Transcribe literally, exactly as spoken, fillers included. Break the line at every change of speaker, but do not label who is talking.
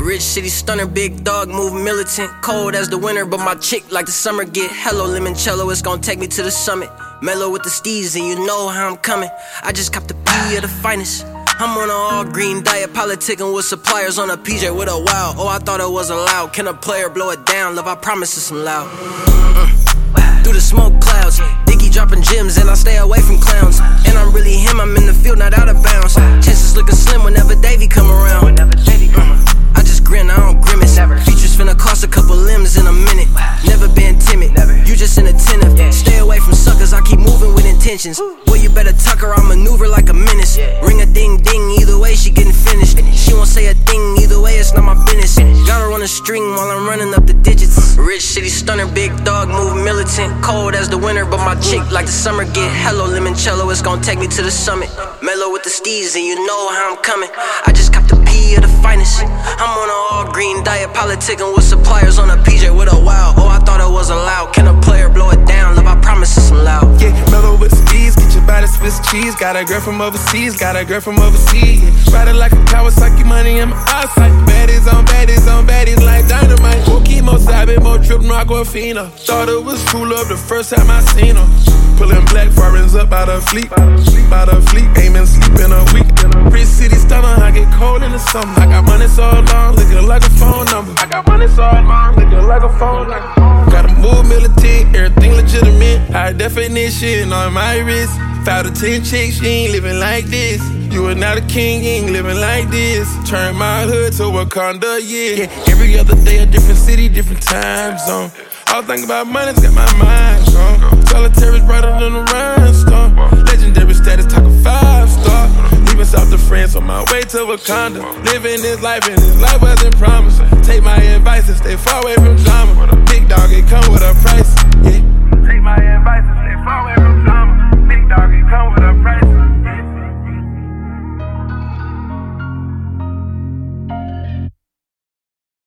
Rich city stunner, big dog, move militant. Cold as the winter, but my chick like the summer. Get hello limoncello, it's gon' take me to the summit. Mellow with the steez and you know how I'm coming. I just copped the P of the finest. I'm on an all green diet, politicking with suppliers on a P J with a wow. Oh, I thought it was allowed. Can a player blow it down? Love, I promise it's some loud. Mm. Through the smoke clouds, Diggy dropping gems and I stay away from clowns. And I'm really him, I'm in the field, not out of bounds. Chances looking slim whenever Davey come around. Mm. I just grin, I don't grimace. Features finna cost a couple limbs in a minute. Never been timid, you just inattentive. Stay away from suckers, I keep moving with intentions. Boy, you better tuck her, I maneuver like a menace. Ring a ding ding, either way she getting finished. She won't say a thing, either way it's not my business. Got her on a string while I'm running up the digits. Rich city stunner, big dog, move militant. Cold as the winter, but my chick like the summer. Get hello limoncello, it's gon' take me to the summit. Mellow with the steez and you know how I'm coming. I just copped the P of the finest. I'm on an all green diet, politicking with suppliers on a P J with a wow. Oh, I thought it was allowed. Can a player blow it down? Love, I promise it's some loud.
Yeah, mellow with the steez, get your body Swiss cheese. Got a girl from overseas, got a girl from overseas. Yeah. Ride it like a Kawasaki, money in my eyesight. Baddies on baddies on baddies like dynamite. More chemo, sabe, more trip, no Aquafina. Thought it was true love the first time I seen her. Pulling black foreigns up out of fleet, out of fleet, aiming sleep in a week. Rich city stunner, I get cold in the summer. I got money so long, looking like a phone number. I got money so long, looking like a phone number. Gotta move militant, everything legitimate. High definition on my wrist. Five to ten chicks, she ain't living like this. You are not a king, you ain't living like this. Turn my hood to Wakanda, yeah. yeah. Every other day, a different city, different time zone. All think about money's got my mind gone. Solitary's brighter than a rhinestone. Legendary status, talk a five star. Leaving South to France on my way to Wakanda. Living this life and this life wasn't promised. Take my advice and stay far away from drama. Big dog, it come with a price. Yeah. Take my advice and stay